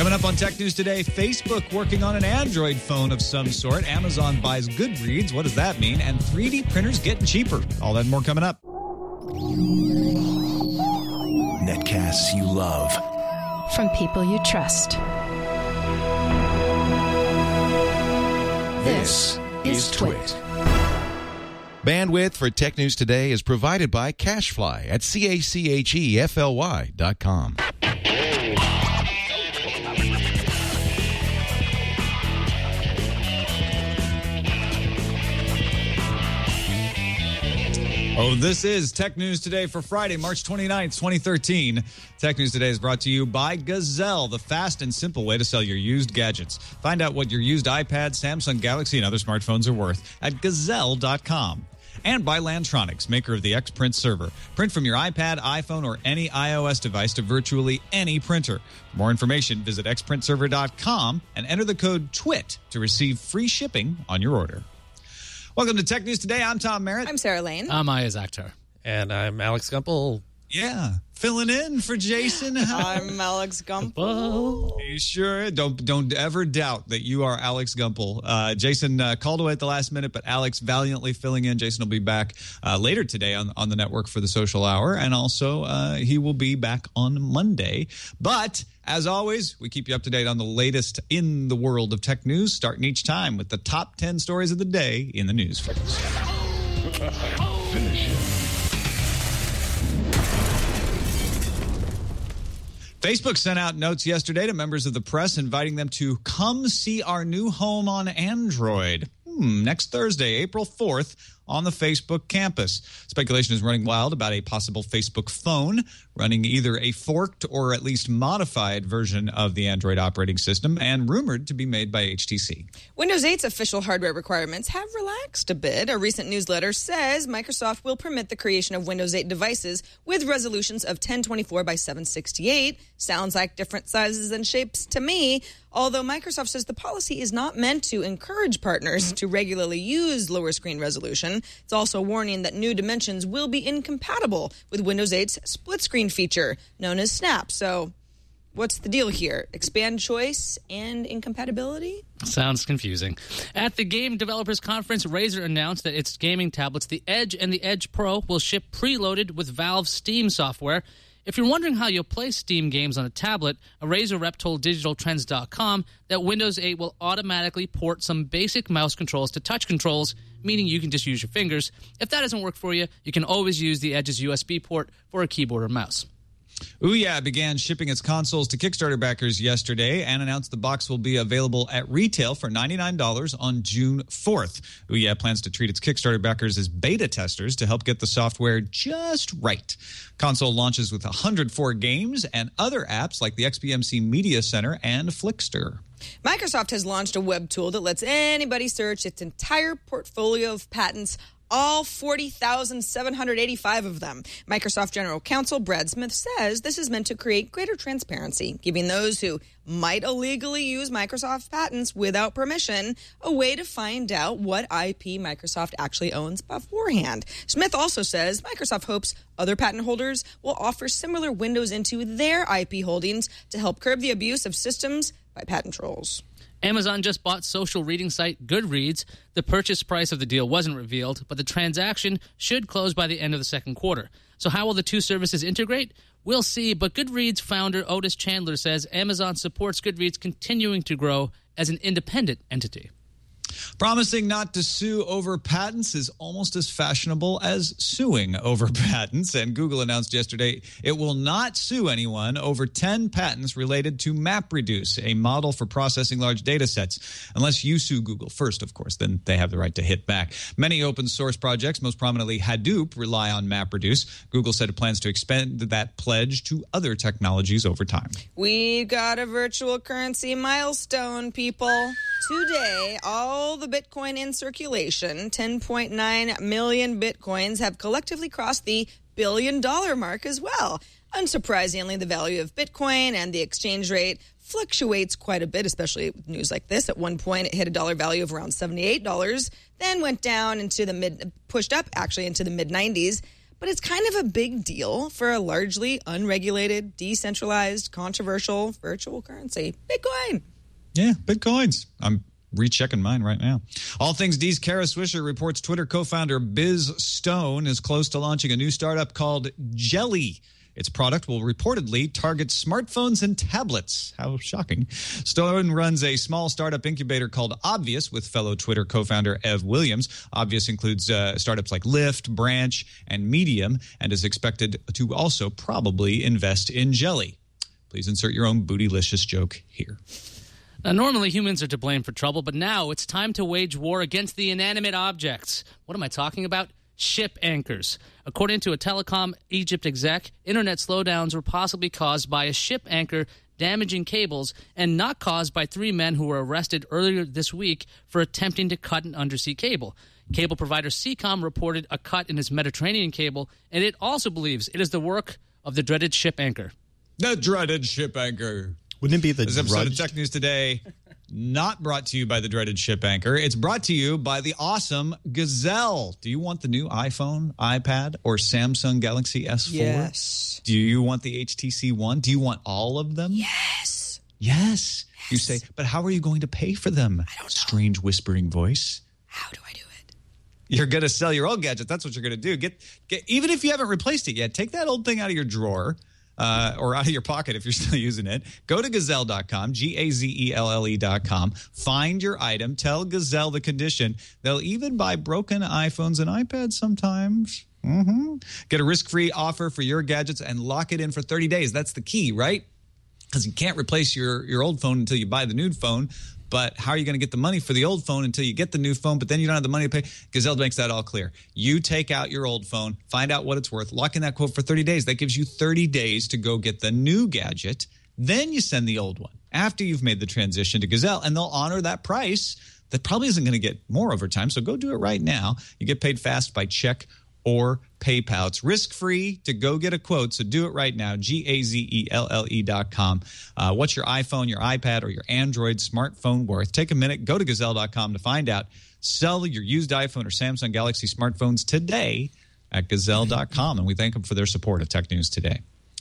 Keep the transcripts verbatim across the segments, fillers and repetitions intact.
Coming up on Tech News Today, Facebook working on an Android phone of some sort. Amazon buys Goodreads. What does that mean? And three D printers getting cheaper. All that and more coming up. Netcasts you love. From people you trust. This is Twit. Bandwidth for Tech News Today is provided by CashFly at C A C H E F L Y dot com. Oh, this is Tech News Today for Friday, March twenty-ninth, twenty thirteen. Tech News Today is brought to you by Gazelle, the fast and simple way to sell your used gadgets. Find out what your used iPad, Samsung Galaxy, and other smartphones are worth at gazelle dot com. And by Lantronix, maker of the X-Print server. Print from your iPad, iPhone, or any iOS device to virtually any printer. For more information, visit x print server dot com and enter the code TWIT to receive free shipping on your order. Welcome to Tech News Today. I'm Tom Merritt. I'm Sarah Lane. I'm Ayaz Akhtar. And I'm Alex Gumpel. Yeah, filling in for Jason. I'm Alex Gumpel. You sure? Don't don't ever doubt that you are Alex Gumpel. Uh, Jason uh, called away at the last minute, but Alex valiantly filling in. Jason will be back uh, later today on, on the network for the Social Hour, and also uh, he will be back on Monday. But as always, we keep you up to date on the latest in the world of tech news, starting each time with the top ten stories of the day in the news feeds. Finish him. Facebook sent out notes yesterday to members of the press inviting them to come see our new home on Android. Hmm, next Thursday, April fourth, on the Facebook campus. Speculation is running wild about a possible Facebook phone running either a forked or at least modified version of the Android operating system and rumored to be made by H T C. Windows eight's official hardware requirements have relaxed a bit. A recent newsletter says Microsoft will permit the creation of Windows eight devices with resolutions of ten twenty-four by seven sixty-eight. Sounds like different sizes and shapes to me. Although Microsoft says the policy is not meant to encourage partners to regularly use lower screen resolution. It's also warning that new dimensions will be incompatible with Windows eight's split screen feature known as Snap. So what's the deal here? Expand choice and incompatibility? Sounds confusing. At the Game Developers Conference, Razer announced that its gaming tablets, the Edge and the Edge Pro, will ship preloaded with Valve Steam software. If you're wondering how you'll play Steam games on a tablet, a Razer rep told Digital Trends dot com that Windows eight will automatically port some basic mouse controls to touch controls, meaning you can just use your fingers. If that doesn't work for you, you can always use the Edge's U S B port for a keyboard or mouse. Ouya began shipping its consoles to Kickstarter backers yesterday and announced the box will be available at retail for ninety-nine dollars on June fourth. Ouya plans to treat its Kickstarter backers as beta testers to help get the software just right. Console launches with one hundred four games and other apps like the X B M C Media Center and Flickster. Microsoft has launched a web tool that lets anybody search its entire portfolio of patents, all forty thousand seven hundred eighty-five of them. Microsoft General Counsel Brad Smith says this is meant to create greater transparency, giving those who might illegally use Microsoft patents without permission a way to find out what I P Microsoft actually owns beforehand. Smith also says Microsoft hopes other patent holders will offer similar windows into their I P holdings to help curb the abuse of systems by patent trolls. Amazon just bought social reading site Goodreads. The purchase price of the deal wasn't revealed, but the transaction should close by the end of the second quarter. So how will the two services integrate? We'll see, but Goodreads founder Otis Chandler says Amazon supports Goodreads continuing to grow as an independent entity. Promising not to sue over patents is almost as fashionable as suing over patents, and Google announced yesterday it will not sue anyone over ten patents related to MapReduce, a model for processing large data sets. Unless you sue Google first, of course, then they have the right to hit back. Many open source projects, most prominently Hadoop, rely on MapReduce. Google said it plans to expand that pledge to other technologies over time. We got a virtual currency milestone, people. Today, all the Bitcoin in circulation, ten point nine million Bitcoins, have collectively crossed the billion dollar mark as well. Unsurprisingly, the value of Bitcoin and the exchange rate fluctuates quite a bit, especially with news like this. At one point, it hit a dollar value of around seventy-eight dollars, then went down into the mid, pushed up actually into the mid nineties. but it's kind of a big deal for a largely unregulated, decentralized, controversial virtual currency. Bitcoin. Yeah, Bitcoins. I'm rechecking mine right now. All Things D's Kara Swisher reports Twitter co-founder Biz Stone is close to launching a new startup called Jelly. Its product will reportedly target smartphones and tablets. How shocking. Stone runs a small startup incubator called Obvious with fellow Twitter co-founder Ev Williams. Obvious includes uh, startups like Lyft, Branch, and Medium, and is expected to also probably invest in Jelly. Please insert your own bootylicious joke here. Now, normally humans are to blame for trouble, but now it's time to wage war against the inanimate objects. What am I talking about? Ship anchors. According to a Telecom Egypt exec, internet slowdowns were possibly caused by a ship anchor damaging cables and not caused by three men who were arrested earlier this week for attempting to cut an undersea cable. Cable provider Seacom reported a cut in its Mediterranean cable, and it also believes it is the work of the dreaded ship anchor. The dreaded ship anchor. Wouldn't it be the This episode drudge? of Tech News Today, not brought to you by the dreaded ship anchor. It's brought to you by the awesome Gazelle. Do you want the new iPhone, iPad, or Samsung Galaxy S four? Yes. Do you want the H T C One? Do you want all of them? Yes. Yes. You say, but how are you going to pay for them? I don't know. Strange whispering voice. How do I do it? You're going to sell your old gadget. That's what you're going to do. Get, get, even if you haven't replaced it yet, take that old thing out of your drawer. Uh, or out of your pocket if you're still using it. Go to gazelle dot com, G A Z E L L E dot com. Find your item. Tell Gazelle the condition. They'll even buy broken iPhones and iPads sometimes. Mm-hmm. Get a risk-free offer for your gadgets and lock it in for thirty days. That's the key, right? Because you can't replace your, your old phone until you buy the new phone. But how are you going to get the money for the old phone until you get the new phone, but then you don't have the money to pay? Gazelle makes that all clear. You take out your old phone, find out what it's worth, lock in that quote for thirty days. That gives you thirty days to go get the new gadget. Then you send the old one after you've made the transition to Gazelle, and they'll honor that price that probably isn't going to get more over time. So go do it right now. You get paid fast by check or PayPal. It's risk-free to go get a quote, so do it right now, G A Z E L L E dot com. Uh, what's your iPhone, your iPad, or your Android smartphone worth? Take a minute, go to gazelle dot com to find out. Sell your used iPhone or Samsung Galaxy smartphones today at gazelle dot com, and we thank them for their support of Tech News Today.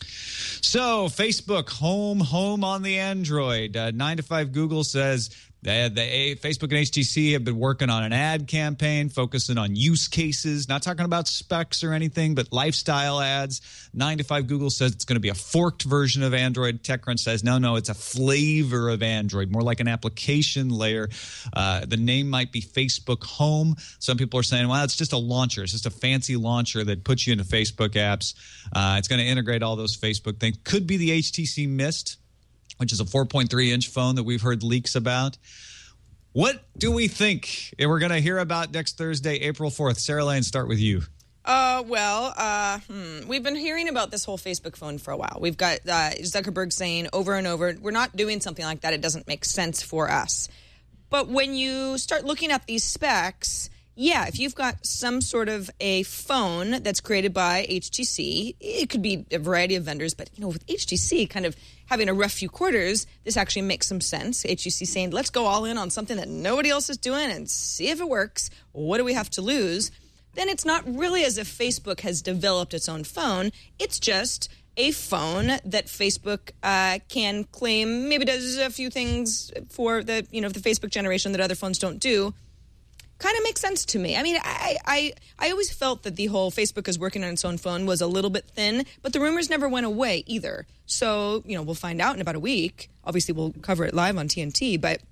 So, Facebook, home, home on the Android. Uh, nine to five Google says that the Facebook and H T C have been working on an ad campaign focusing on use cases, not talking about specs or anything, but lifestyle ads. nine to five Google says it's going to be a forked version of Android. TechCrunch says, no, no, it's a flavor of Android, more like an application layer. Uh, the name might be Facebook Home. Some people are saying, well, it's just a launcher. It's just a fancy launcher that puts you into Facebook apps. Uh, it's going to integrate all those Facebook things. Could be the H T C Mist, which is a four point three inch phone that we've heard leaks about. What do we think? We're going to hear about next Thursday, April fourth. Sarah Lane, start with you. Uh, well, uh, hmm. we've been hearing about this whole Facebook phone for a while. We've got uh, Zuckerberg saying over and over, we're not doing something like that. It doesn't make sense for us. But when you start looking at these specs, yeah, if you've got some sort of a phone that's created by H T C, it could be a variety of vendors, but, you know, with H T C kind of having a rough few quarters, this actually makes some sense. H T C saying, let's go all in on something that nobody else is doing and see if it works. What do we have to lose? Then it's not really as if Facebook has developed its own phone. It's just a phone that Facebook uh, can claim maybe does a few things for the, you know, the Facebook generation that other phones don't do. Kind of makes sense to me. I mean, I, I I always felt that the whole Facebook is working on its own phone was a little bit thin, but the rumors never went away either. So, you know, we'll find out in about a week. Obviously, we'll cover it live on T N T, but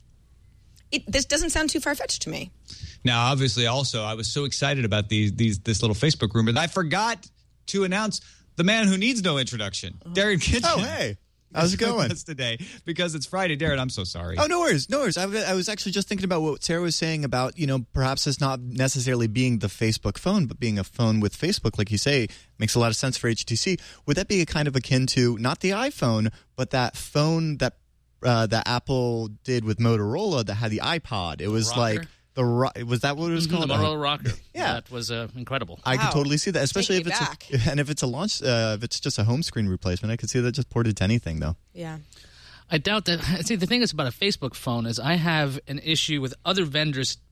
it, this doesn't sound too far-fetched to me. Now, obviously, also, I was so excited about these these this little Facebook rumor that I forgot to announce the man who needs no introduction, Darren Kitchen. Oh, hey. How's it going? Today, because it's Friday. Darren, I'm so sorry. Oh, no worries. No worries. I, I was actually just thinking about what Sarah was saying about, you know, perhaps it's not necessarily being the Facebook phone, but being a phone with Facebook, like you say, makes a lot of sense for H T C. Would that be a kind of akin to not the iPhone, but that phone that uh, that Apple did with Motorola that had the iPod? It was Rocker? like the ro- was that what it was Mm-hmm, called? the Motorola Rocker. Yeah. That was uh, incredible. I Wow. could totally see that, especially Take if me it's back. a, and if it's a launch, uh, if it's just a home screen replacement, I could see that just ported to anything, though. Yeah. I doubt that. See, the thing is about a Facebook phone is I have an issue with other vendors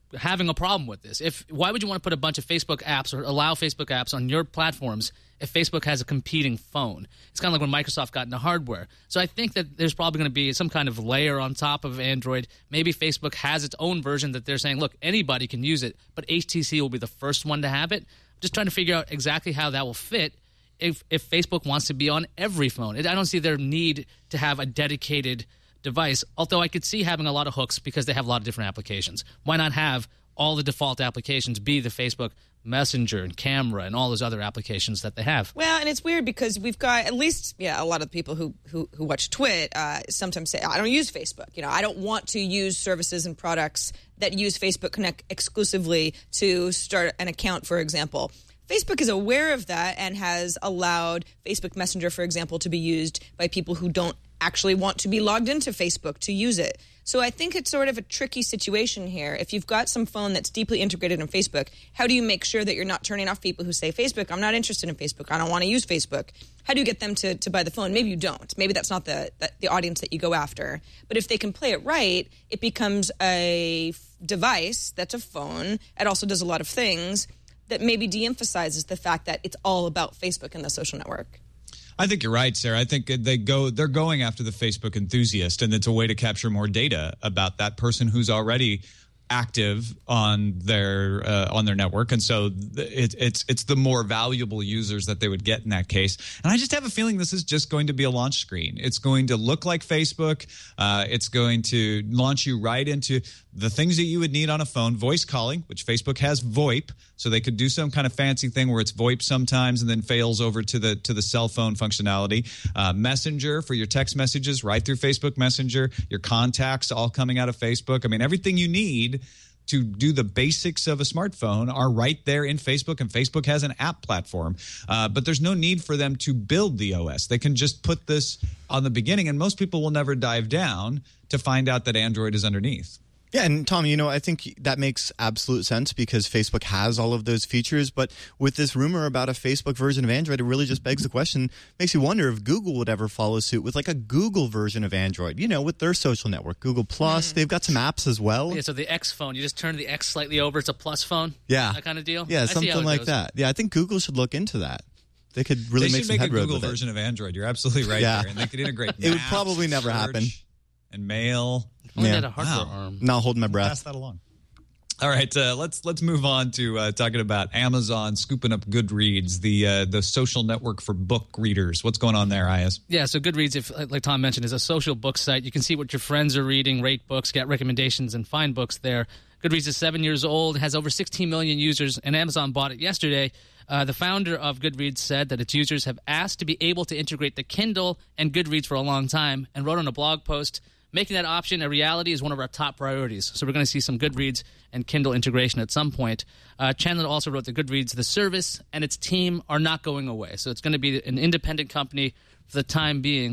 having a problem with this. If why would you want to put a bunch of Facebook apps or allow Facebook apps on your platforms if Facebook has a competing phone? It's kind of like when Microsoft got into hardware. So I think that there's probably going to be some kind of layer on top of Android. Maybe Facebook has its own version that they're saying, look, anybody can use it, but H T C will be the first one to have it. Just trying to figure out exactly how that will fit if if Facebook wants to be on every phone. I don't see their need to have a dedicated device, although I could see having a lot of hooks because they have a lot of different applications. Why not have all the default applications be the Facebook Messenger and camera and all those other applications that they have? Well, and it's weird because we've got at least, yeah, a lot of people who who, who watch Twit uh, sometimes say, I don't use Facebook. You know, I don't want to use services and products that use Facebook Connect exclusively to start an account, for example. Facebook is aware of that and has allowed Facebook Messenger, for example, to be used by people who don't actually want to be logged into Facebook to use it. So I think it's sort of a tricky situation here. If you've got some phone that's deeply integrated in Facebook, how do you make sure that you're not turning off people who say, Facebook, I'm not interested in Facebook, I don't want to use Facebook? How do you get them to, to buy the phone? Maybe you don't. Maybe that's not the, the the audience that you go after. But if they can play it right, it becomes a device that's a phone. It also does a lot of things that maybe de-emphasizes the fact that it's all about Facebook and the social network. I think you're right, Sarah. I think they go, they're going after the Facebook enthusiast, and it's a way to capture more data about that person who's already active on their uh, on their network, and so it, it's it's the more valuable users that they would get in that case. And I just have a feeling this is just going to be a launch screen. It's going to look like Facebook. Uh, it's going to launch you right into the things that you would need on a phone: voice calling, which Facebook has VoIP, so they could do some kind of fancy thing where it's VoIP sometimes and then fails over to the to the cell phone functionality. Uh, Messenger for your text messages right through Facebook Messenger. Your contacts all coming out of Facebook. I mean, everything you need to do the basics of a smartphone are right there in Facebook, and Facebook has an app platform. Uh, but there's no need for them to build the O S. They can just put this on the beginning, and most people will never dive down to find out that Android is underneath. Yeah, and Tom, you know, I think that makes absolute sense because Facebook has all of those features. But with this rumor about a Facebook version of Android, it really just begs the question, makes you wonder if Google would ever follow suit with like a Google version of Android, you know, with their social network, Google Plus. Mm. They've got some apps as well. Yeah, so the X phone, you just turn the X slightly over, it's a Plus phone? Yeah. That kind of deal? Yeah, I something like goes. that. Yeah, I think Google should look into that. They could really they make some headroom with it. They should make a Google version it. of Android. You're absolutely right yeah. there. And they could integrate maps, it would probably never happen. And mail. Only yeah. had a hardware wow. arm. Not holding my We'll breath. pass that along. All right, uh, let's let's move on to uh, talking about Amazon scooping up Goodreads, the uh, the social network for book readers. What's going on there, Ayaz? Yeah, so Goodreads, if like Tom mentioned, is a social book site. You can see what your friends are reading, rate books, get recommendations, and find books there. Goodreads is seven years old, has over sixteen million users, and Amazon bought it yesterday. Uh, the founder of Goodreads said that its users have asked to be able to integrate the Kindle and Goodreads for a long time, and wrote on a blog post, making that option a reality is one of our top priorities. So we're going to see some Goodreads and Kindle integration at some point. Uh, Chandler also wrote that Goodreads, the service, and its team are not going away. So it's going to be an independent company for the time being.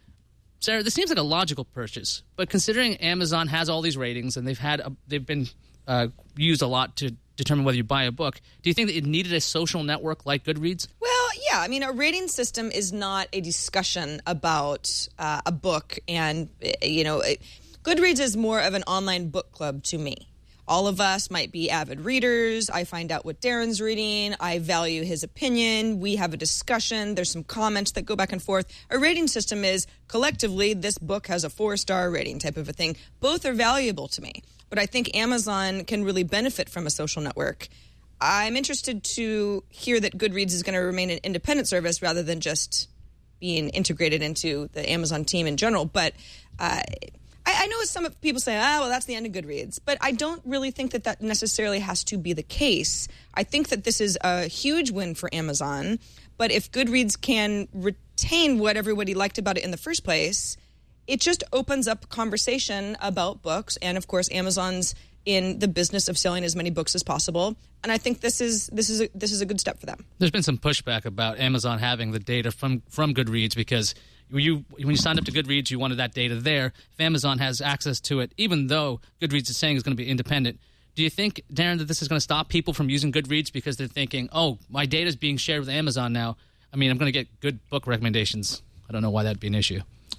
Sarah, this seems like a logical purchase, but considering Amazon has all these ratings and they've had a, they've been uh, used a lot to determine whether you buy a book, do you think that it needed a social network like Goodreads? Well, yeah. I mean, a rating system is not a discussion about uh, a book. And, you know, it, Goodreads is more of an online book club to me. All of us might be avid readers. I find out what Darren's reading. I value his opinion. We have a discussion. There's some comments that go back and forth. A rating system is collectively, this book has a four-star rating type of a thing. Both are valuable to me. But I think Amazon can really benefit from a social network. I'm interested to hear that Goodreads is going to remain an independent service rather than just being integrated into the Amazon team in general. But uh, I, I know some people say, ah, well, that's the end of Goodreads. But I don't really think that that necessarily has to be the case. I think that this is a huge win for Amazon. But if Goodreads can retain what everybody liked about it in the first place, it just opens up conversation about books. And, of course, Amazon's in the business of selling as many books as possible. And I think this is this is a, this is a good step for them. There's been some pushback about Amazon having the data from, from Goodreads because you when you signed up to Goodreads, you wanted that data there. If Amazon has access to it, even though Goodreads is saying it's going to be independent, do you think, Darren, that this is going to stop people from using Goodreads because they're thinking, oh, my data is being shared with Amazon now. I mean, I'm going to get good book recommendations. I don't know why that'd be an issue.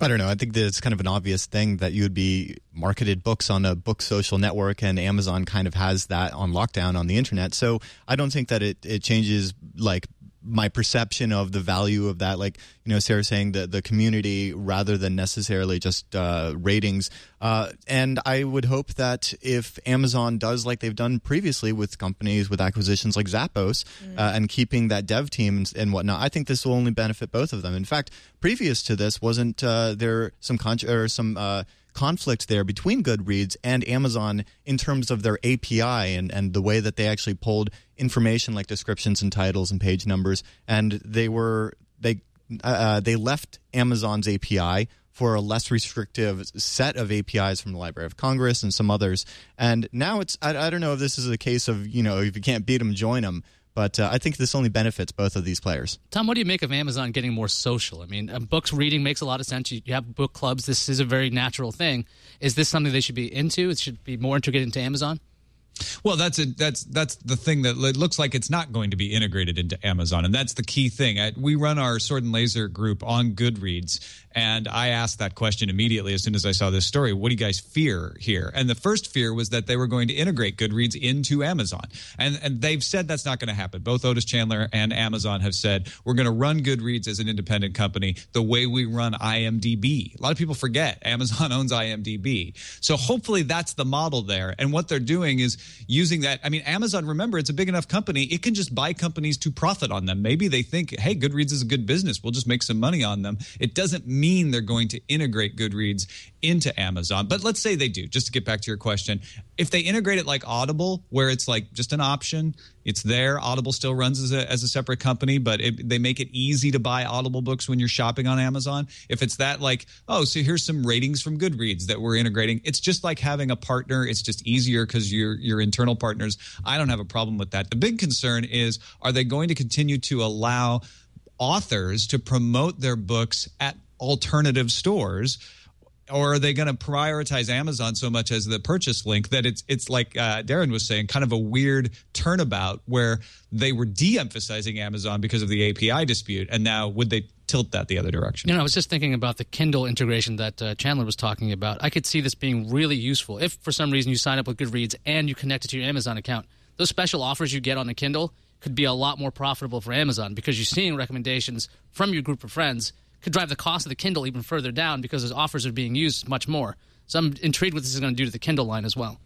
I don't know. I think that it's kind of an obvious thing that you would be marketed books on a book social network, and Amazon kind of has that on lockdown on the internet. So I don't think that it, it changes like my perception of the value of that. Like, you know, Sarah saying the, the community rather than necessarily just uh, ratings. Uh, and I would hope that if Amazon does like they've done previously with companies with acquisitions like Zappos mm. uh, and keeping that dev team and, and whatnot, I think this will only benefit both of them. In fact, previous to this, wasn't uh, there some con- or some uh, conflict there between Goodreads and Amazon in terms of their A P I and, and the way that they actually pulled information like descriptions and titles and page numbers, and they were they uh, they left Amazon's A P I for a less restrictive set of A P Is from the Library of Congress and some others. And now it's I, I don't know if this is a case of, you know, if you can't beat them, join them. But uh, I think this only benefits both of these players. Tom, what do you make of Amazon getting more social? I mean, um, books reading makes a lot of sense. You, you have book clubs. This is a very natural thing. Is this something they should be into? It should be more integrated into Amazon? Well, that's a, that's that's the thing that it looks like it's not going to be integrated into Amazon, and that's the key thing. I, we run our Sword and Laser group on Goodreads, and I asked that question immediately as soon as I saw this story. What do you guys fear here? And the first fear was that they were going to integrate Goodreads into Amazon, and and they've said that's not going to happen. Both Otis Chandler and Amazon have said we're going to run Goodreads as an independent company the way we run I M D B. A lot of people forget Amazon owns I M D B, so hopefully that's the model there. And what they're doing is using that. I mean, Amazon, remember, it's a big enough company. It can just buy companies to profit on them. Maybe they think, hey, Goodreads is a good business. We'll just make some money on them. It doesn't mean they're going to integrate Goodreads into Amazon. But let's say they do, just to get back to your question. If they integrate it like Audible, where it's like just an option, it's there. Audible still runs as a, as a separate company, but it, they make it easy to buy Audible books when you're shopping on Amazon. If it's that like, oh, so here's some ratings from Goodreads that we're integrating. It's just like having a partner. It's just easier because you're, you're internal partners. I don't have a problem with that. The big concern is, are they going to continue to allow authors to promote their books at alternative stores? Or are they going to prioritize Amazon so much as the purchase link that it's it's like uh, Darren was saying, kind of a weird turnabout where they were de-emphasizing Amazon because of the A P I dispute, and now would they tilt that the other direction? You know, I was just thinking about the Kindle integration that uh, Chandler was talking about. I could see this being really useful if for some reason you sign up with Goodreads and you connect it to your Amazon account. Those special offers you get on the Kindle could be a lot more profitable for Amazon because you're seeing recommendations from your group of friends. Could drive the cost of the Kindle even further down because those offers are being used much more. So I'm intrigued what this is going to do to the Kindle line as well.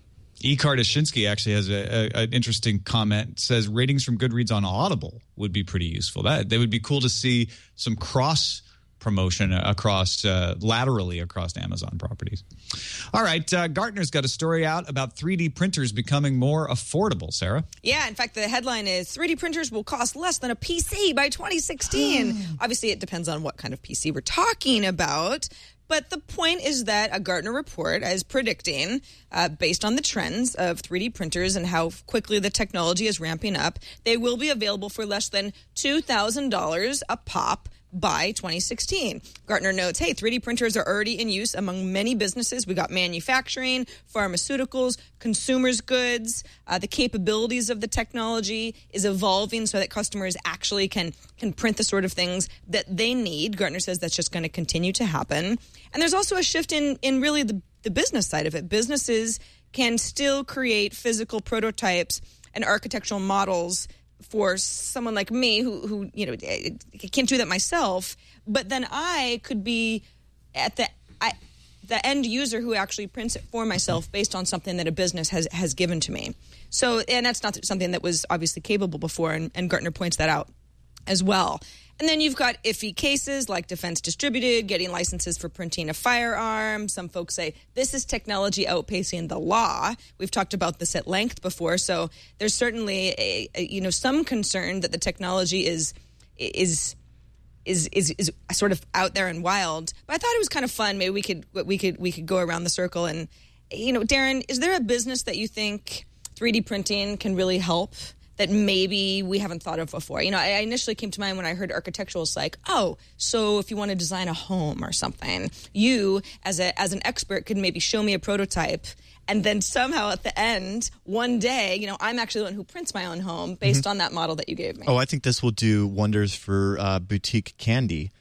E. Kardashinsky actually has a, a, an interesting comment. It says ratings from Goodreads on Audible would be pretty useful. That they would be cool to see some cross promotion across uh, laterally across Amazon properties. All right, uh, Gartner's got a story out about three D printers becoming more affordable. Sarah? Yeah, in fact, the headline is three D printers will cost less than a P C by twenty sixteen. Obviously, it depends on what kind of P C we're talking about. But the point is that a Gartner report is predicting, uh, based on the trends of three D printers and how quickly the technology is ramping up, they will be available for less than two thousand dollars a pop by twenty sixteen. Gartner notes, hey, three D printers are already in use among many businesses. We got manufacturing, pharmaceuticals, consumers goods. Uh, the capabilities of the technology is evolving so that customers actually can, can print the sort of things that they need. Gartner says that's just going to continue to happen. And there's also a shift in, in really the, the business side of it. Businesses can still create physical prototypes and architectural models for someone like me who, who, you know, can't do that myself, but then I could be at the I, the end user who actually prints it for myself based on something that a business has, has given to me. So, and that's not something that was obviously capable before, and, and Gartner points that out as well. And then you've got iffy cases like Defense Distributed getting licenses for printing a firearm. Some folks say this is technology outpacing the law. We've talked about this at length before. So there's certainly a, a you know some concern that the technology is is is is is sort of out there and wild. But I thought it was kind of fun. Maybe we could we could we could go around the circle and you know, Darren, is there a business that you think three D printing can really help that maybe we haven't thought of before? You know, I initially came to mind when I heard architectural. It's like, oh, so if you want to design a home or something, you as a as an expert could maybe show me a prototype, and then somehow at the end, one day, you know, I'm actually the one who prints my own home based mm-hmm. on that model that you gave me. Oh, I think this will do wonders for uh, boutique candy.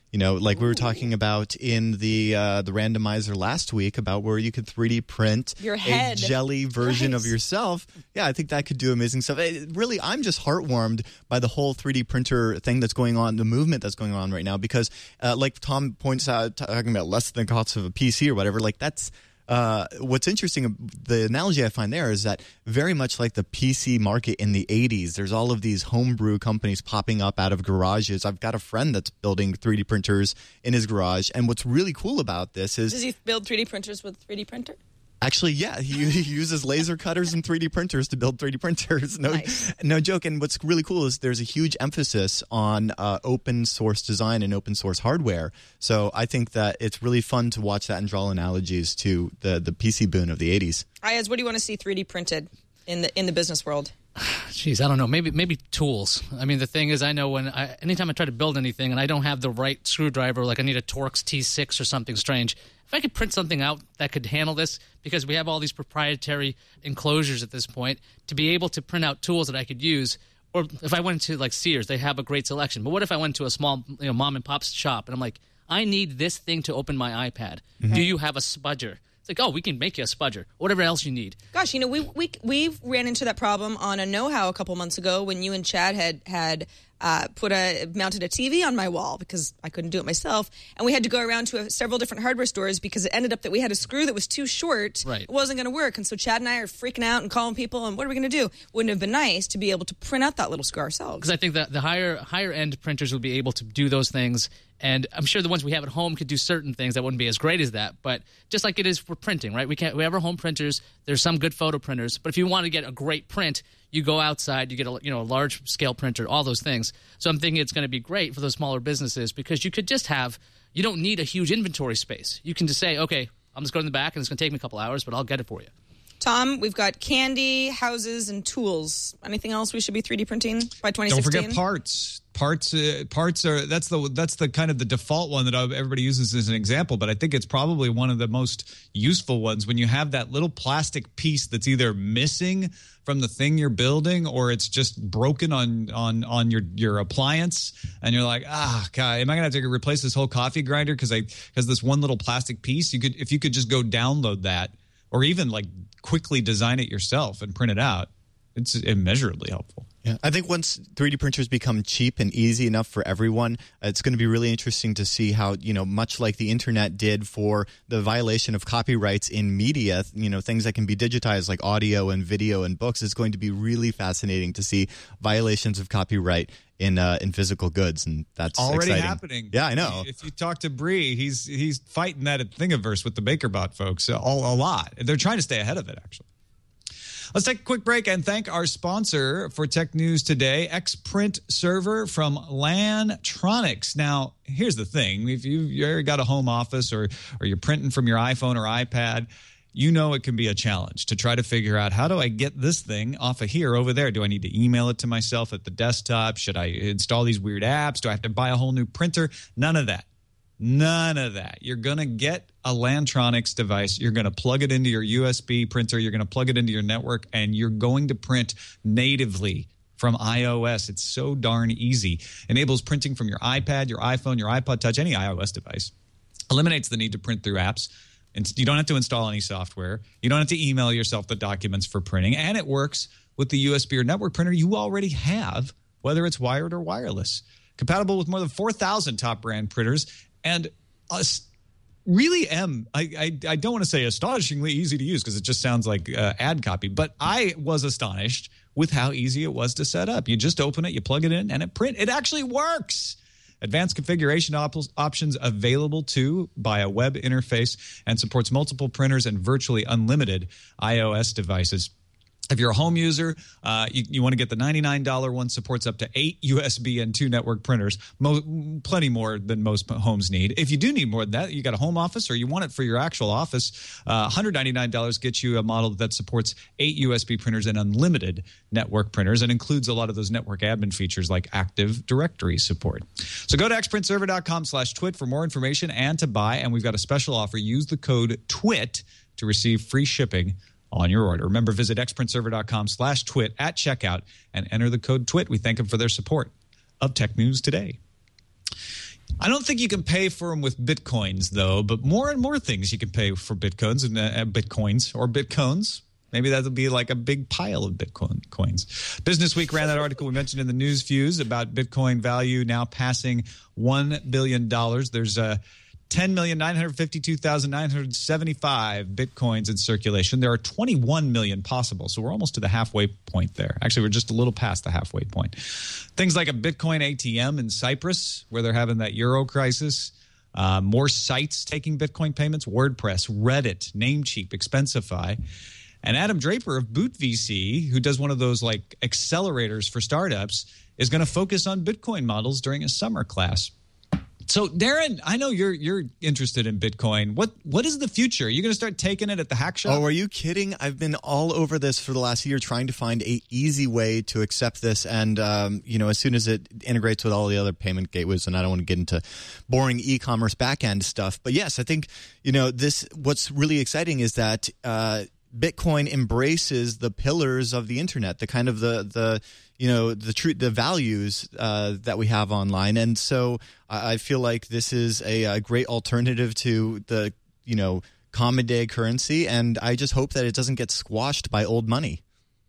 You know, like we were talking about in the uh, the randomizer last week about where you could three D print Your head. a jelly version Right. of yourself. Yeah, I think that could do amazing stuff. It, really, I'm just heartwarmed by the whole three D printer thing that's going on, the movement that's going on right now, because uh, like Tom points out, talking about less than the cost of a P C or whatever, like that's Uh, what's interesting, the analogy I find there is that very much like the P C market in the eighties, there's all of these homebrew companies popping up out of garages. I've got a friend that's building three D printers in his garage, and what's really cool about this is... Does he build three D printers with three D printer? Actually, yeah, he, he uses laser cutters and three D printers to build three D printers. No, Nice. no joke. And what's really cool is there's a huge emphasis on uh, open source design and open source hardware. So I think that it's really fun to watch that and draw analogies to the, the P C boom of the eighties. Ayaz, what do you want to see three D printed in the in the business world? Jeez, I don't know. Maybe maybe tools. I mean, the thing is, I know when I, anytime I try to build anything and I don't have the right screwdriver, like I need a Torx T six or something strange, if I could print something out that could handle this, because we have all these proprietary enclosures at this point, to be able to print out tools that I could use. Or if I went to like Sears, they have a great selection. But what if I went to a small, you know, mom and pop shop and I'm like, I need this thing to open my iPad. Mm-hmm. Do you have a spudger? It's like, oh, we can make you a spudger. Whatever else you need. Gosh, you know, we we we ran into that problem on a know-how a couple months ago when you and Chad had had uh, put a mounted a T V on my wall because I couldn't do it myself, and we had to go around to a, several different hardware stores because it ended up that we had a screw that was too short. Right. It wasn't going to work, and so Chad and I are freaking out and calling people, and what are we going to do? Wouldn't it have been nice to be able to print out that little screw ourselves? Because I think that the higher higher end printers will be able to do those things. And I'm sure the ones we have at home could do certain things that wouldn't be as great as that. But just like it is for printing, right? We can't. We have our home printers. There's some good photo printers. But if you want to get a great print, you go outside. You get a you know a large scale printer. All those things. So I'm thinking it's going to be great for those smaller businesses because you could just have. You don't need a huge inventory space. You can just say, okay, I'm just going in the back, and it's going to take me a couple hours, but I'll get it for you. Tom, we've got candy, houses, and tools. Anything else we should be three D printing by twenty sixteen? Don't forget parts. Parts, uh, parts are that's the that's the kind of the default one that everybody uses as an example. But I think it's probably one of the most useful ones when you have that little plastic piece that's either missing from the thing you're building or it's just broken on on on your your appliance, and you're like, ah, God, am I gonna have to replace this whole coffee grinder because I because this one little plastic piece? You could if you could just go download that or even like quickly design it yourself and print it out. It's immeasurably helpful. Yeah, I think once three D printers become cheap and easy enough for everyone, it's going to be really interesting to see how, you know, much like the internet did for the violation of copyrights in media, you know, things that can be digitized like audio and video and books, it's going to be really fascinating to see violations of copyright in uh, in physical goods, and that's already exciting. happening. Yeah, I know. If you talk to Bree, he's he's fighting that at Thingiverse with the MakerBot folks all, a lot. They're trying to stay ahead of it, actually. Let's take a quick break and thank our sponsor for Tech News today, Xprint Server from Lantronix. Now, here's the thing. If you've you got a home office or, or you're printing from your iPhone or iPad, you know it can be a challenge to try to figure out, how do I get this thing off of here over there? Do I need to email it to myself at the desktop? Should I install these weird apps? Do I have to buy a whole new printer? None of that. None of that. You're going to get a Lantronix device. You're going to plug it into your U S B printer. You're going to plug it into your network, and you're going to print natively from iOS. It's so darn easy. Enables printing from your iPad, your iPhone, your iPod Touch, any iOS device. Eliminates the need to print through apps. And you don't have to install any software. You don't have to email yourself the documents for printing. And it works with the U S B or network printer you already have, whether it's wired or wireless. Compatible with more than four thousand top brand printers. And uh, really am, I, I, I don't want to say astonishingly easy to use because it just sounds like uh, ad copy, but I was astonished with how easy it was to set up. You just open it, you plug it in, and it print. It actually works. Advanced configuration op- options available too by a web interface, and supports multiple printers and virtually unlimited iOS devices. If you're a home user, uh, you, you want to get the ninety-nine dollars one, supports up to eight U S B and two network printers, Mo- plenty more than most homes need. If you do need more than that, you got a home office or you want it for your actual office, uh, one hundred ninety-nine dollars gets you a model that supports eight U S B printers and unlimited network printers, and includes a lot of those network admin features like Active Directory support. So go to xprintserver.com slash twit for more information and to buy, and we've got a special offer. Use the code TWIT to receive free shipping on your order. Remember, visit xprintserver.com slash twit at checkout and enter the code TWIT. We thank them for their support of Tech News Today. I don't think you can pay for them with Bitcoins, though, but more and more things you can pay for Bitcoins and uh, Bitcoins or Bitcoins. Maybe that'll be like a big pile of Bitcoin coins. Business Week ran that article we mentioned in the news fuse about Bitcoin value now passing one billion dollars. There's a uh, ten million nine hundred fifty-two thousand nine hundred seventy-five Bitcoins in circulation. There are twenty-one million possible, so we're almost to the halfway point there. Actually, we're just a little past the halfway point. Things like a Bitcoin A T M in Cyprus, where they're having that euro crisis. Uh, more sites taking Bitcoin payments, WordPress, Reddit, Namecheap, Expensify. And Adam Draper of Boot V C, who does one of those like accelerators for startups, is going to focus on Bitcoin models during a summer class. So, Darren, I know you're you're interested in Bitcoin. What what is the future? Are you going to start taking it at the hack shop? Oh, are you kidding? I've been all over this for the last year trying to find a easy way to accept this. And, um, you know, as soon as it integrates with all the other payment gateways, and I don't want to get into boring e-commerce back-end stuff. But, yes, I think, you know, this what's really exciting is that uh, Bitcoin embraces the pillars of the internet, the kind of the the – you know, the true the values uh, that we have online. And so I, I feel like this is a, a great alternative to the, you know, common day currency. And I just hope that it doesn't get squashed by old money.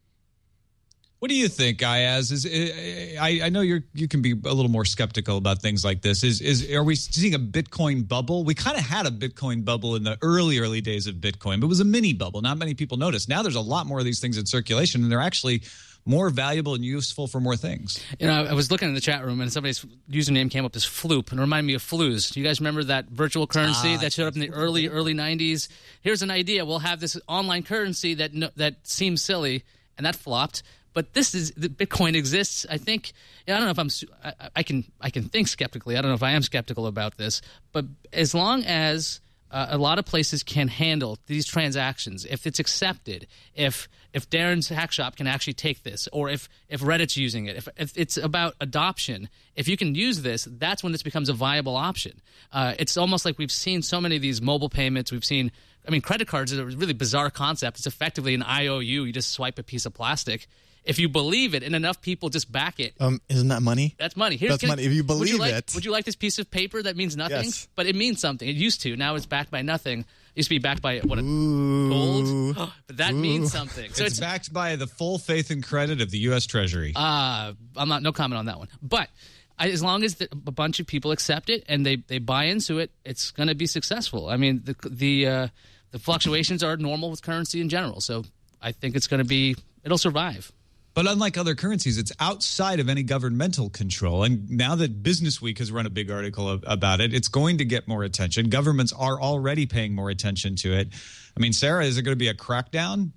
What do you think, Ayaz? Is I, I know you're you can be a little more skeptical about things like this. Is is are we seeing a Bitcoin bubble? We kind of had a Bitcoin bubble in the early early days of Bitcoin, but it was a mini bubble. Not many people noticed. Now there's a lot more of these things in circulation, and they're actually more valuable and useful for more things. You know, I was looking in the chat room and somebody's username came up as Floop and it reminded me of Flues. Do you guys remember that virtual currency ah, that showed up in the early, early nineties? Here's an idea. We'll have this online currency that that seems silly, and that flopped. But this is the Bitcoin exists. I think I don't know if I'm. I, I can I can think skeptically. I don't know if I am skeptical about this. But as long as uh, a lot of places can handle these transactions, if it's accepted, if if Darren's Hack Shop can actually take this, or if if Reddit's using it, if if it's about adoption, if you can use this, that's when this becomes a viable option. Uh, it's almost like we've seen so many of these mobile payments. We've seen. I mean, credit cards is a really bizarre concept. It's effectively an I O U. You just swipe a piece of plastic. If you believe it and enough people just back it. Um, isn't that money? That's money. Here's, That's money. If you believe would you like, it. Would you like this piece of paper that means nothing? Yes. But it means something. It used to. Now it's backed by nothing. It used to be backed by, what, a Ooh. gold? But that Ooh. means something. So it's, it's backed by the full faith and credit of the U S Treasury. Uh, I'm not, no comment on that one. But I, as long as the, a bunch of people accept it and they, they buy into it, it's going to be successful. I mean, the the uh, the fluctuations are normal with currency in general. So I think it's going to be, it'll survive. But unlike other currencies, it's outside of any governmental control. And now that Business Week has run a big article about it, it's going to get more attention. Governments are already paying more attention to it. I mean, Sarah, is it going to be a crackdown?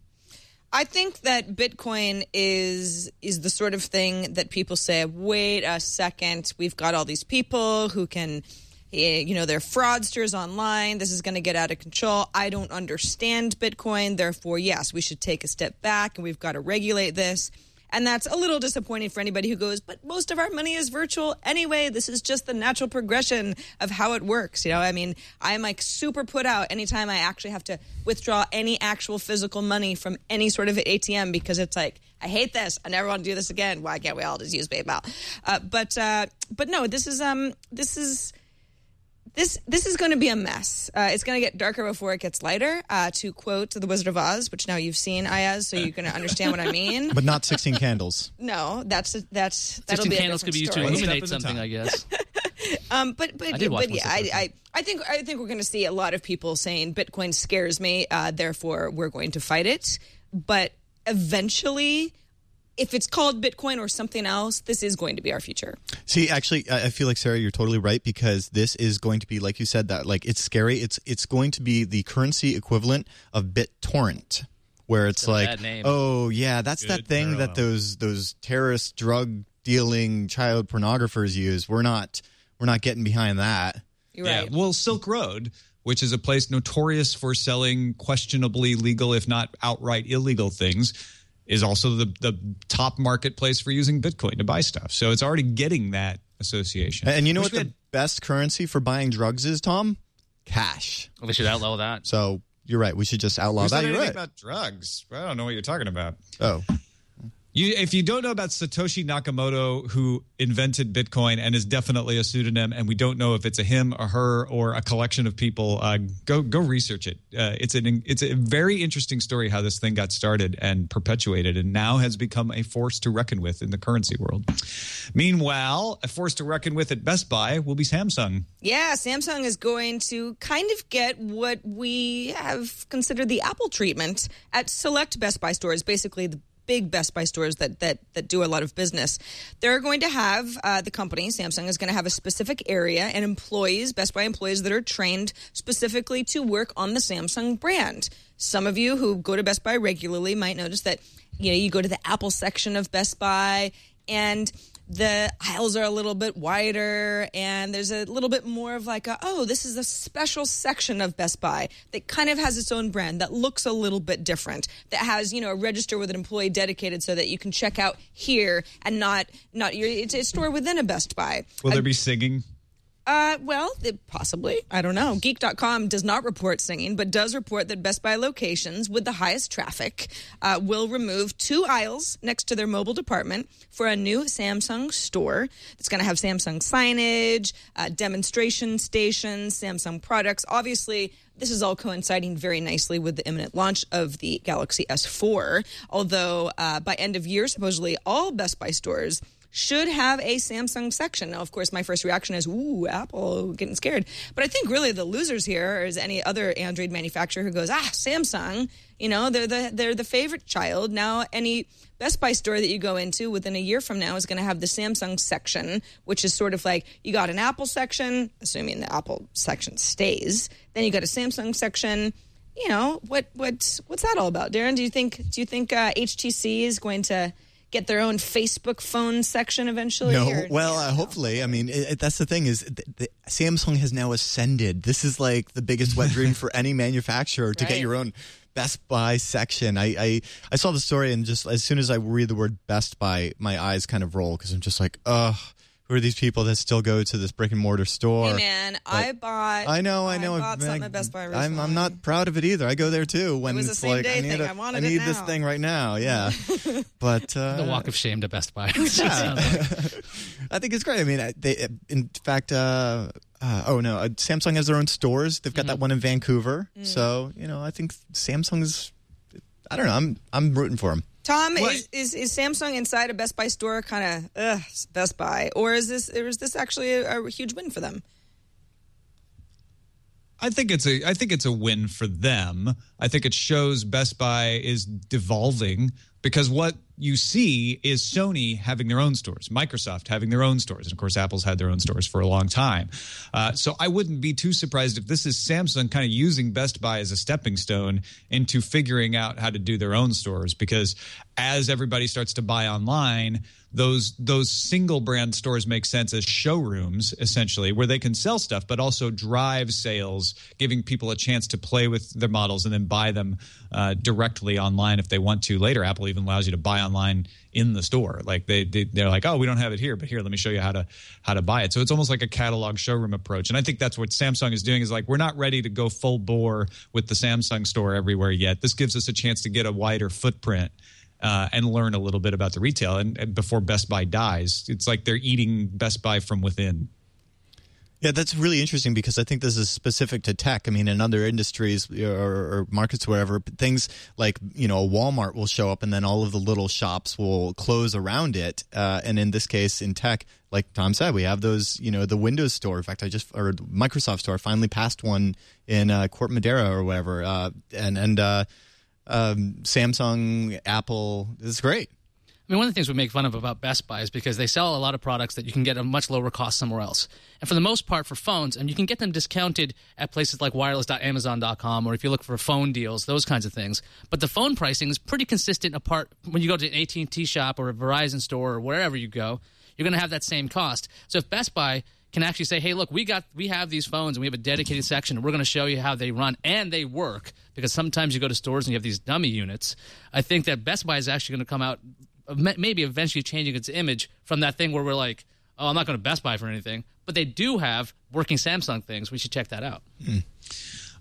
I think that Bitcoin is is the sort of thing that people say, wait a second, we've got all these people who can, you know, they're fraudsters online. This is going to get out of control. I don't understand Bitcoin. Therefore, yes, we should take a step back and we've got to regulate this. And that's a little disappointing for anybody who goes, but most of our money is virtual anyway. This is just the natural progression of how it works. You know, I mean, I'm like super put out anytime I actually have to withdraw any actual physical money from any sort of A T M because it's like, I hate this. I never want to do this again. Why can't we all just use PayPal? Uh, but uh, but no, this is um this is. This this is going to be a mess. Uh, it's going to get darker before it gets lighter, uh, to quote The Wizard of Oz, which now you've seen, Ayaz, so you're going to understand what I mean. But not sixteen candles. No, that's that's that'll sixteen be a candles could be used story. to illuminate something, I guess. um, but but, I did watch but yeah, I, I I think I think we're going to see a lot of people saying Bitcoin scares me, uh, therefore we're going to fight it. But eventually, if it's called Bitcoin or something else, this is going to be our future. See, actually, I feel like, Sarah, you're totally right, because this is going to be, like you said, that like it's scary. It's it's going to be the currency equivalent of BitTorrent, where it's, it's like, oh yeah, that's Good that thing parallel. that those those terrorist drug dealing child pornographers use. We're not we're not getting behind that. You're yeah. right. Well, Silk Road, which is a place notorious for selling questionably legal, if not outright illegal things, is also the, the top marketplace for using Bitcoin to buy stuff. So it's already getting that association. And you know Wish what the had... best currency for buying drugs is, Tom? Cash. Well, we should outlaw that. So you're right. We should just outlaw Who's that. You're right. about drugs? I don't know what you're talking about. Oh. You, if you don't know about Satoshi Nakamoto, who invented Bitcoin and is definitely a pseudonym, and we don't know if it's a him, a her, or a collection of people, uh, go go research it. Uh, it's an it's a very interesting story how this thing got started and perpetuated, and now has become a force to reckon with in the currency world. Meanwhile, a force to reckon with at Best Buy will be Samsung. Yeah, Samsung is going to kind of get what we have considered the Apple treatment at select Best Buy stores, basically the big Best Buy stores that that that do a lot of business. They're going to have, uh, the company, Samsung, is going to have a specific area and employees, Best Buy employees that are trained specifically to work on the Samsung brand. Some of you who go to Best Buy regularly might notice that, you know, you go to the Apple section of Best Buy and the aisles are a little bit wider and there's a little bit more of like, a, oh, this is a special section of Best Buy that kind of has its own brand that looks a little bit different, that has, you know, a register with an employee dedicated so that you can check out here and not, not your, it's a store within a Best Buy. Will there uh, be singing? Uh, well, it, possibly. I don't know. Geek dot com does not report singing, but does report that Best Buy locations with the highest traffic uh, will remove two aisles next to their mobile department for a new Samsung store. It's going to have Samsung signage, uh, demonstration stations, Samsung products. Obviously, this is all coinciding very nicely with the imminent launch of the Galaxy S four, although uh, by end of year, supposedly all Best Buy stores should have a Samsung section. Now, of course, my first reaction is, ooh, Apple, getting scared. But I think really the losers here is any other Android manufacturer who goes, ah, Samsung, you know, they're the they're the favorite child. Now, any Best Buy store that you go into within a year from now is going to have the Samsung section, which is sort of like you got an Apple section, assuming the Apple section stays. Then you got a Samsung section. You know, what what what's that all about, Darren? Do you think do you think uh, H T C is going to get their own Facebook phone section eventually? No, or, well, yeah, uh, hopefully. I mean, it, it, that's the thing is the, the, Samsung has now ascended. This is like the biggest wet dream for any manufacturer to Right. get your own Best Buy section. I, I I saw the story and just as soon as I read the word Best Buy, my eyes kind of roll because I'm just like, ugh. Who are these people that still go to this brick and mortar store? Hey man, I bought. I know, I know. I bought man, something at Best Buy recently. I'm, I'm not proud of it either. I go there too when It was a it's same like day I need, thing. a, I wanted I it need this now. thing right now. Yeah, but uh, The walk of shame to Best Buy. yeah. I think it's great. I mean, I- they in fact. Uh, uh, oh no, uh, Samsung has their own stores. They've got Mm-hmm. that one in Vancouver. Mm. So you know, I think Samsung's. I don't know. I'm I'm rooting for them. Tom, What? is, is is Samsung inside a Best Buy store kind of ugh Best Buy, or is this or is this actually a, a huge win for them? I think it's a I think it's a win for them. I think it shows Best Buy is devolving because what you see is Sony having their own stores, Microsoft having their own stores, and of course Apple's had their own stores for a long time. Uh, so I wouldn't be too surprised if this is Samsung kind of using Best Buy as a stepping stone into figuring out how to do their own stores, because as everybody starts to buy online, those those single brand stores make sense as showrooms, essentially, where they can sell stuff but also drive sales, giving people a chance to play with their models and then buy them uh, directly online if they want to later. Apple even allows you to buy online in the store. Like they, they they're like, oh, we don't have it here, but here, let me show you how to how to buy it. So it's almost like a catalog showroom approach. And I think that's what Samsung is doing, is like, we're not ready to go full bore with the Samsung store everywhere yet. This gives us a chance to get a wider footprint Uh, and learn a little bit about the retail, and, and before Best Buy dies. It's like they're eating Best Buy from within. Yeah, that's really interesting because I think this is specific to tech. I mean, in other industries or, or markets, wherever, things like, you know, a Walmart will show up and then all of the little shops will close around it. Uh, and in this case, in tech, like Tom said, we have those, you know, the Windows store. In fact, I just, or Microsoft store, I finally passed one in uh, Corte Madera or whatever. Uh, and, and, uh, Um, Samsung, Apple, it's great. I mean, one of the things we make fun of about Best Buy is because they sell a lot of products that you can get at a much lower cost somewhere else. And for the most part, for phones, and you can get them discounted at places like wireless dot amazon dot com, or if you look for phone deals, those kinds of things. But the phone pricing is pretty consistent apart. When you go to an A T and T shop or a Verizon store or wherever you go, you're going to have that same cost. So if Best Buy can actually say, hey, look, we got we have these phones and we have a dedicated section and we're going to show you how they run and they work, because sometimes you go to stores and you have these dummy units. I think that Best Buy is actually going to come out maybe eventually changing its image from that thing where we're like, oh, I'm not going to Best Buy for anything. But they do have working Samsung things. We should check that out. Mm.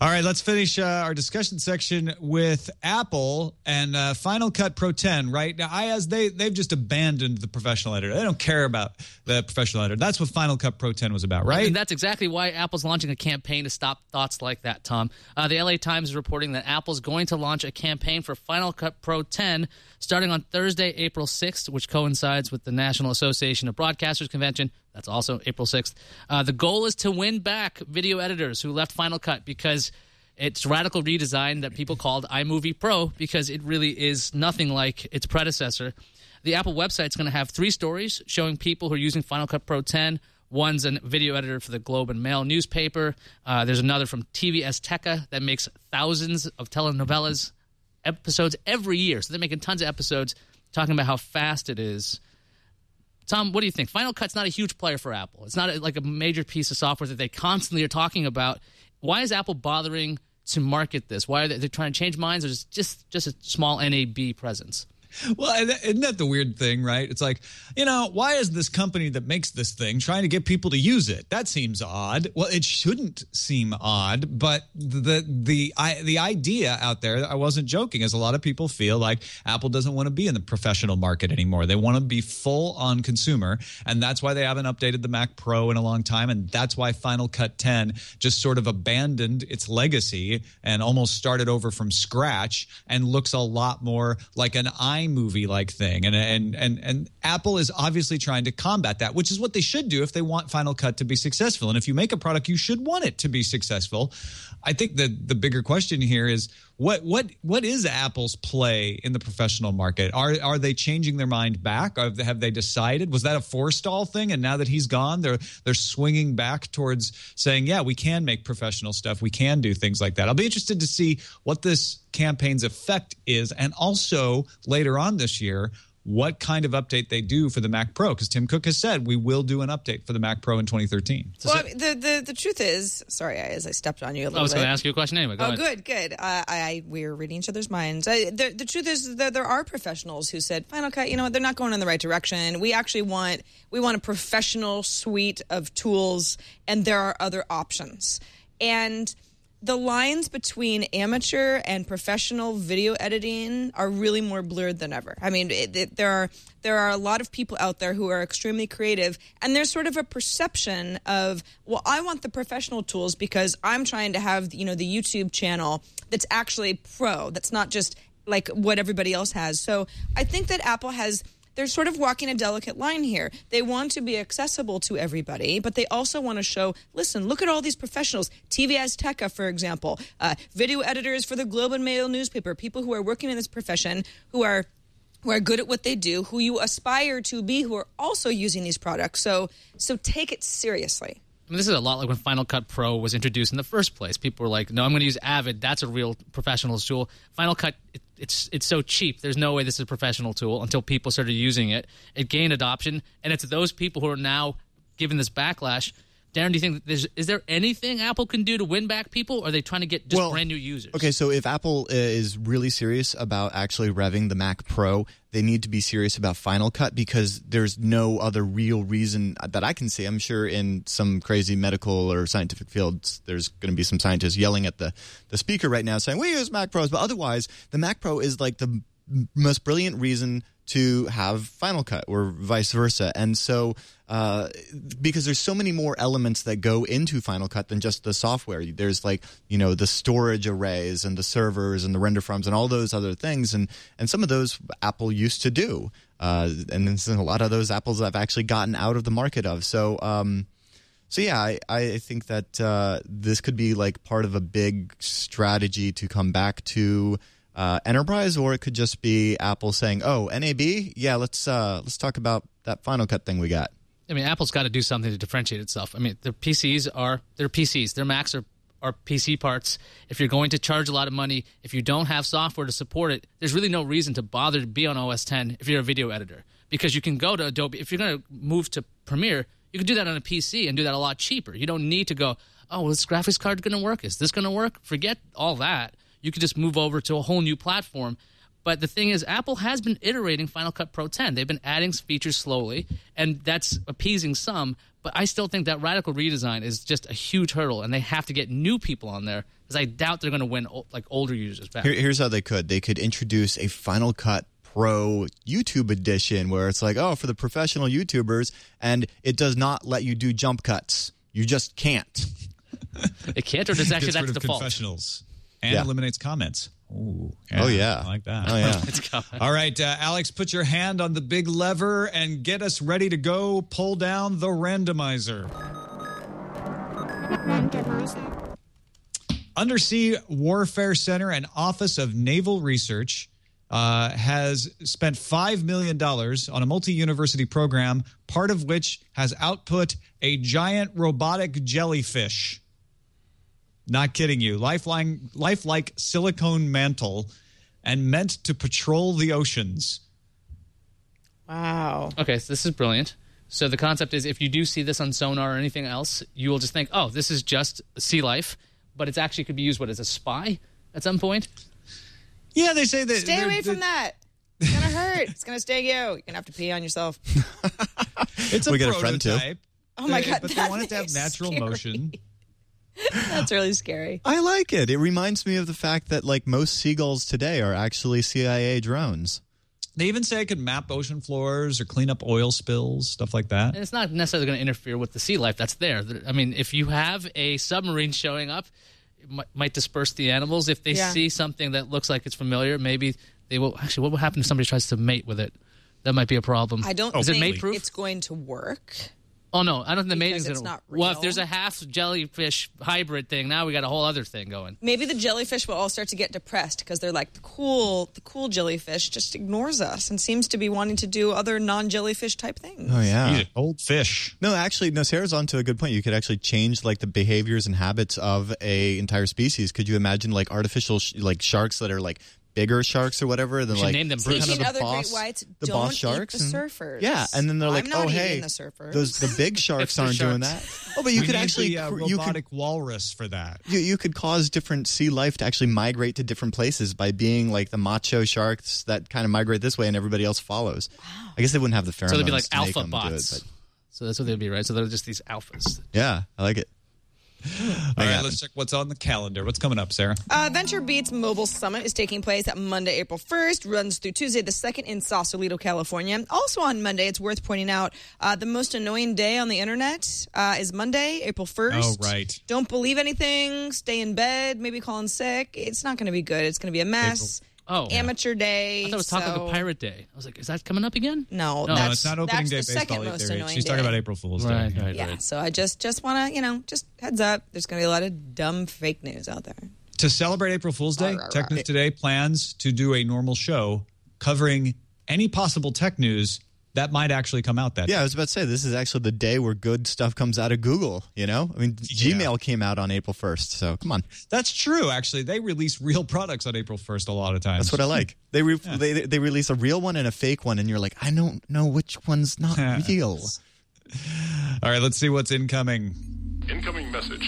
All right, let's finish uh, our discussion section with Apple and uh, Final Cut Pro ten. Right now, I as they they've just abandoned the professional editor. They don't care about the professional editor. That's what Final Cut Pro ten was about, right? And that's exactly why Apple's launching a campaign to stop thoughts like that, Tom. Uh, the L A Times is reporting that Apple's going to launch a campaign for Final Cut Pro ten starting on Thursday, April sixth, which coincides with the National Association of Broadcasters Convention. That's also April sixth. Uh, the goal is to win back video editors who left Final Cut because it's radical redesign that people called iMovie Pro because it really is nothing like its predecessor. The Apple website is going to have three stories showing people who are using Final Cut Pro ten. One's a video editor for the Globe and Mail newspaper. Uh, there's another from T V Azteca that makes thousands of telenovelas episodes every year. So they're making tons of episodes talking about how fast it is. Tom, what do you think? Final Cut's not a huge player for Apple. It's not a, like a major piece of software that they constantly are talking about. Why is Apple bothering to market this? Why are they they're trying to change minds, or is it just, just a small N A B presence? Well, isn't that the weird thing, right? It's like, you know, why is this company that makes this thing trying to get people to use it? That seems odd. Well, it shouldn't seem odd, but the the I, the idea out there, I wasn't joking, is a lot of people feel like Apple doesn't want to be in the professional market anymore. They want to be full on consumer, and that's why they haven't updated the Mac Pro in a long time, and that's why Final Cut ten just sort of abandoned its legacy and almost started over from scratch and looks a lot more like an i movie-like thing, and and and and Apple is obviously trying to combat that, which is what they should do if they want Final Cut to be successful. And if you make a product, you should want it to be successful. I think the the bigger question here is what what what is Apple's play in the professional market? Are are they changing their mind back? Have they, have they decided? Was that a Forstall thing? And now that he's gone, they're they're swinging back towards saying, yeah, we can make professional stuff. We can do things like that. I'll be interested to see what this campaign's effect is, and also later on this year, what kind of update they do for the Mac Pro, because Tim Cook has said we will do an update for the Mac Pro in twenty thirteen. Well, I mean, the, the the truth is, sorry, as I stepped on you a little bit. I was going to ask you a question anyway. Go oh, ahead. good, good. Uh, I, I we're reading each other's minds. I, the, the truth is that there are professionals who said, Final Cut, you know what, they're not going in the right direction. We actually want we want a professional suite of tools, and there are other options. And the lines between amateur and professional video editing are really more blurred than ever. I mean, it, it, there are there are a lot of people out there who are extremely creative, and there's sort of a perception of, well, I want the professional tools because I'm trying to have, you know, the YouTube channel that's actually pro, that's not just like what everybody else has. So I think that Apple has... They're sort of walking a delicate line here. They want to be accessible to everybody, but they also want to show, listen, look at all these professionals. T V Azteca, for example, uh, video editors for the Globe and Mail newspaper, people who are working in this profession, who are who are good at what they do, who you aspire to be, who are also using these products. So, so take it seriously. I mean, this is a lot like when Final Cut Pro was introduced in the first place. People were like, no, I'm going to use Avid. That's a real professional tool. Final Cut, it, it's it's so cheap. There's no way this is a professional tool until people started using it. It gained adoption, and it's those people who are now giving this backlash. Darren, do you think that there's, is there anything Apple can do to win back people, or are they trying to get just well, brand new users? Okay, so if Apple is really serious about actually revving the Mac Pro, they need to be serious about Final Cut, because there's no other real reason that I can see. I'm sure in some crazy medical or scientific fields, there's going to be some scientists yelling at the, the speaker right now saying, we use Mac Pros. But otherwise, the Mac Pro is like the most brilliant reason to have Final Cut, or vice versa. And so uh, because there's so many more elements that go into Final Cut than just the software. There's like, you know, the storage arrays and the servers and the render farms and all those other things. And, and some of those Apple used to do. Uh, and then a lot of those Apples I've actually gotten out of the market of. So, um, so yeah, I, I think that uh, this could be like part of a big strategy to come back to Uh, enterprise, or it could just be Apple saying, "Oh, N A B, yeah, let's uh, let's talk about that Final Cut thing we got." I mean, Apple's got to do something to differentiate itself. I mean, their P Cs are their P Cs, their Macs are are P C parts. If you're going to charge a lot of money, if you don't have software to support it, there's really no reason to bother to be on O S ten if you're a video editor, because you can go to Adobe. If you're going to move to Premiere, you can do that on a P C and do that a lot cheaper. You don't need to go, "Oh, well, this graphics card going to work? Is this going to work?" Forget all that. You could just move over to a whole new platform. But the thing is, Apple has been iterating Final Cut Pro ten. They've been adding features slowly, and that's appeasing some. But I still think that radical redesign is just a huge hurdle, and they have to get new people on there because I doubt they're going to win like older users back. Here, here's how they could. They could introduce a Final Cut Pro YouTube edition where it's like, oh, for the professional YouTubers, and it does not let you do jump cuts. You just can't. It can't, or does actually Gets that's rid of default? confessionals and Yeah. eliminates comments. Ooh, Oh, yeah. I like that. Oh, yeah. It's coming. All right, uh, Alex, put your hand on the big lever and get us ready to go. Pull down the randomizer. Undersea Warfare Center and Office of Naval Research uh, has spent five million dollars on a multi-university program, part of which has output a giant robotic jellyfish. Not kidding you. Lifeline, lifelike silicone mantle and meant to patrol the oceans. Wow. Okay, so this is brilliant. So the concept is if you do see this on sonar or anything else, you will just think, oh, this is just sea life, but it's actually could be used, what, as a spy at some point? Yeah, they say that. Stay they're- away from they're- that. It's going to hurt. It's going to sting you. You're going to have to pee on yourself. It's a We got a friend, too. prototype. Oh, my They- God. But they that want it to have is natural scary. motion. That's really scary. I like it. It reminds me of the fact that like most seagulls today are actually C I A drones. They even say it could map ocean floors or clean up oil spills, stuff like that. And it's not necessarily going to interfere with the sea life that's there. I mean, if you have a submarine showing up, it might, might disperse the animals. If they Yeah. see something that looks like it's familiar, maybe they will. Actually, what will happen if somebody tries to mate with it? That might be a problem. I don't Is it think mate proof? it's going to work. Oh no, I don't think the mating's Because going it's to. not Well, if real. there's a half jellyfish hybrid thing, now we got a whole other thing going. Maybe the jellyfish will all start to get depressed because they're like the cool, the cool jellyfish just ignores us and seems to be wanting to do other non-jellyfish type things. Oh yeah. Eat an old fish. No, actually, no. Sarah's on to a good point. You could actually change like the behaviors and habits of a entire species. Could you imagine like artificial sh- like sharks that are like bigger sharks or whatever? Then should like name them kind of Speaking the other boss, great whites, the don't boss sharks, eat the and- surfers. yeah, and then they're like, I'm not oh eating hey, the surfers. those the big sharks Hipster aren't doing sharks. that. Oh, but you We could need actually the, uh, cr- you could robotic walrus for that. you, you could cause different sea life to actually migrate to different places by being like the macho sharks that kind of migrate this way and everybody else follows. I guess they wouldn't have the pheromones So they'd be like to make alpha them do it, bots. but So that's what they'd be, right? So they're just these alphas. yeah, I like it. All right, happen. let's check what's on the calendar. What's coming up, Sarah? Uh, Venture Beats Mobile Summit is taking place at Monday, April first, runs through Tuesday the second in Sausalito, California. Also on Monday, it's worth pointing out, uh, the most annoying day on the internet uh, is Monday, April first. Oh, right. Don't believe anything, stay in bed, maybe call in sick. It's not going to be good. It's going to be a mess. Oh. Amateur day. I thought it was talk so- like a pirate day. I was like, is that coming up again? No, No, that's, it's not opening that's day the based second on most theory. annoying She's day. talking about April Fool's Right, Day. right, Yeah, right. so I just just want to, you know, just heads up. There's going to be a lot of dumb fake news out there. To celebrate April Fool's Day, Right, right, Tech News right. Today plans to do a normal show covering any possible tech news that might actually come out that Yeah, day. I was about to say this is actually the day where good stuff comes out of Google. You know, I mean, Yeah. Gmail came out on April first, so come on, That's true, actually. They release real products on April first a lot of times. that's what I like. They re- they they release a real one and a fake one, and you're like, I don't know which one's not real. All right, let's see what's incoming. Incoming message.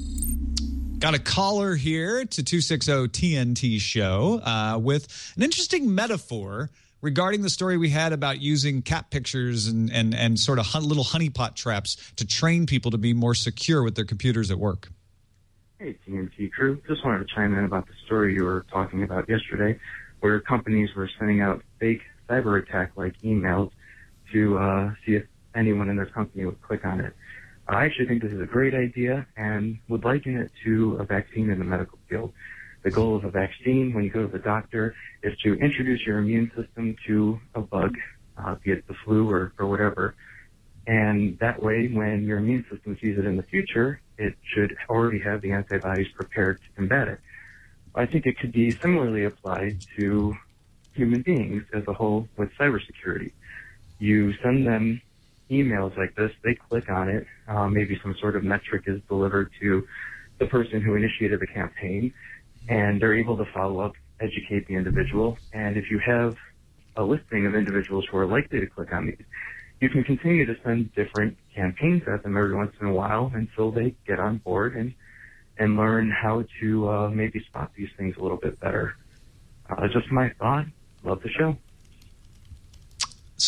Got a caller here to two sixty T N T show uh, with an interesting metaphor regarding the story we had about using cat pictures and, and, and sort of hun- little honeypot traps to train people to be more secure with their computers at work. Hey, T N T crew. Just wanted to chime in about the story you were talking about yesterday, where companies were sending out fake cyber attack-like emails to uh, see if anyone in their company would click on it. I actually think this is a great idea and would liken it to a vaccine in the medical field. The goal of a vaccine when you go to the doctor is to introduce your immune system to a bug, uh, be it the flu or, or whatever. And that way, when your immune system sees it in the future, it should already have the antibodies prepared to combat it. I think it could be similarly applied to human beings as a whole with cybersecurity. You send them emails like this, they click on it, uh, maybe some sort of metric is delivered to the person who initiated the campaign, and they're able to follow up, educate the individual. And if you have a listing of individuals who are likely to click on these, you can continue to send different campaigns at them every once in a while until they get on board and and learn how to uh, maybe spot these things a little bit better. Uh, just my thought. Love the show.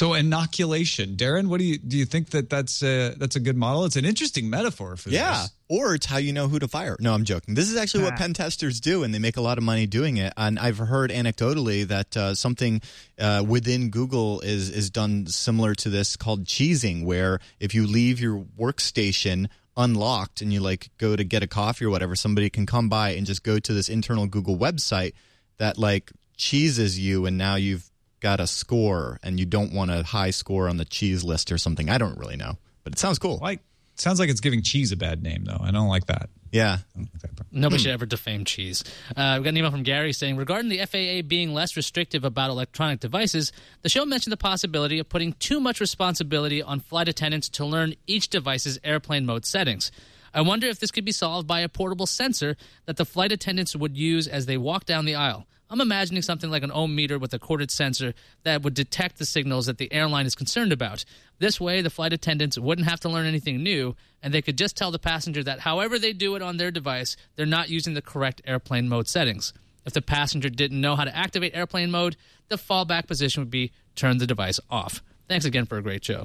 So inoculation, Darren. What do you do? You think that that's a, that's a good model? It's an interesting metaphor for yeah. this. Or it's how you know who to fire. No, I'm joking. This is actually what pen testers do, and they make a lot of money doing it. And I've heard anecdotally that uh, something uh, within Google is is done similar to this called cheesing, where if you leave your workstation unlocked and you like go to get a coffee or whatever, somebody can come by and just go to this internal Google website that like cheeses you, and now you've got a score, and you don't want a high score on the cheese list or something. I don't really know, but it sounds cool. Like, sounds like it's giving cheese a bad name, though. I don't like that. Yeah. Nobody should ever defame cheese. Uh, we got an email from Gary saying, regarding the F A A being less restrictive about electronic devices, the show mentioned the possibility of putting too much responsibility on flight attendants to learn each device's airplane mode settings. I wonder if this could be solved by a portable sensor that the flight attendants would use as they walk down the aisle. I'm imagining something like an ohm meter with a corded sensor that would detect the signals that the airline is concerned about. This way, the flight attendants wouldn't have to learn anything new, and they could just tell the passenger that however they do it on their device, they're not using the correct airplane mode settings. If the passenger didn't know how to activate airplane mode, the fallback position would be turn the device off. Thanks again for a great show.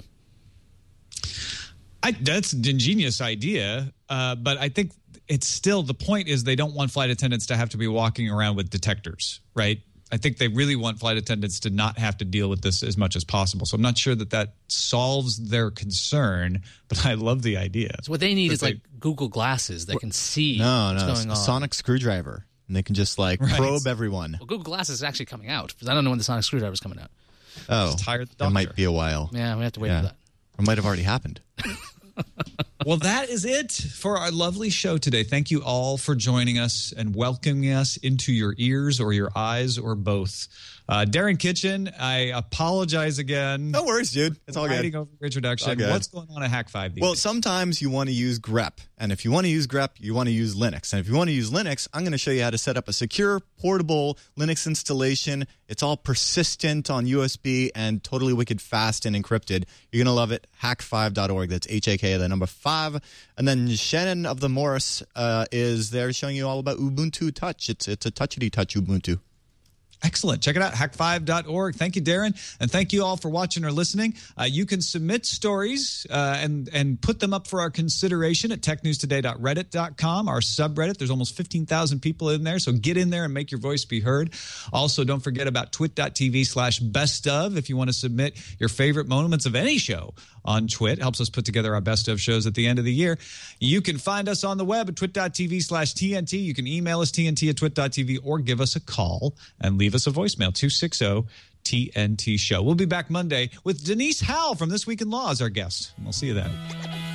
I, that's an ingenious idea, uh, but I think it's still, the point is they don't want flight attendants to have to be walking around with detectors, right? I think they really want flight attendants to not have to deal with this as much as possible. So I'm not sure that that solves their concern, but I love the idea. So what they need is they, like Google glasses that can see no, what's no, going a on. sonic screwdriver, and they can just like right. probe everyone. Well, Google Glasses is actually coming out. I don't know when the sonic screwdriver is coming out. Oh, Just hire the it doctor. might be a while. Yeah, we have to wait Yeah. for that. It might have already happened. Well, that is it for our lovely show today. Thank you all for joining us and welcoming us into your ears or your eyes or both. Uh, Darren Kitchen, I apologize again. No worries, dude. It's all Writing good. over your introduction. All good. What's going on at Hack five these Well, days? sometimes you want to use grep. And if you want to use grep, you want to use Linux. And if you want to use Linux, I'm going to show you how to set up a secure, portable Linux installation. It's all persistent on U S B and totally wicked fast and encrypted. You're going to love it. hack five dot org. That's H A K, the number five. And then Shannon of the Morris uh, is there showing you all about Ubuntu Touch. It's, it's a touchity-touch Ubuntu. Excellent. Check it out, hack five dot org. Thank you, Darren. And thank you all for watching or listening. Uh, you can submit stories uh, and, and put them up for our consideration at tech news today dot reddit dot com, our subreddit. There's almost fifteen thousand people in there, so get in there and make your voice be heard. Also, don't forget about twit dot t v slash best of if you want to submit your favorite moments of any show on Twit. Helps us put together our best of shows at the end of the year. You can find us on the web at twit dot t v slash T N T. You can email us T N T at twit dot t v or give us a call and leave us a voicemail, two six zero T N T show. We'll be back Monday with Denise Howell from This Week in Law as our guest. We'll see you then.